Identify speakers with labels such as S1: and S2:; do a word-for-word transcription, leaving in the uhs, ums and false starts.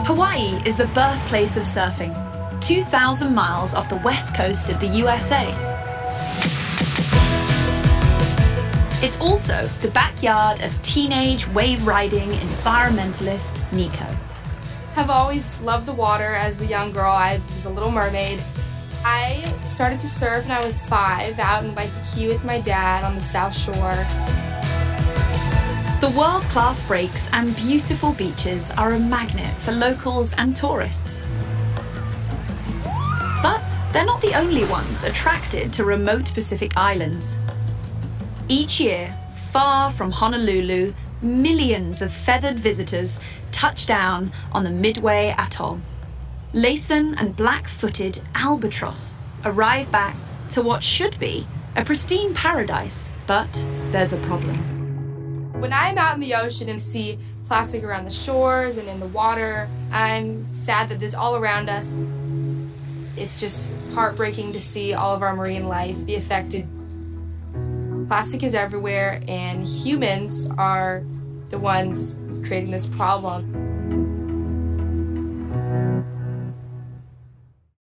S1: Hawaii is the birthplace of surfing, two thousand miles off the west coast of the U S A. It's also the backyard of teenage wave-riding environmentalist Nico.
S2: I've always loved the water as a young girl. I was a little mermaid. I started to surf when I was five out in Waikiki with my dad on the South Shore.
S1: The world-class breaks and beautiful beaches are a magnet for locals and tourists. But they're not the only ones attracted to remote Pacific islands. Each year, far from Honolulu, millions of feathered visitors touch down on the Midway Atoll. Laysan and black-footed albatross arrive back to what should be a pristine paradise, but there's a problem.
S2: When I'm out in the ocean and see plastic around the shores and in the water, I'm sad that it's all around us. It's just heartbreaking to see all of our marine life be affected. Plastic is everywhere, and humans are the ones creating this problem.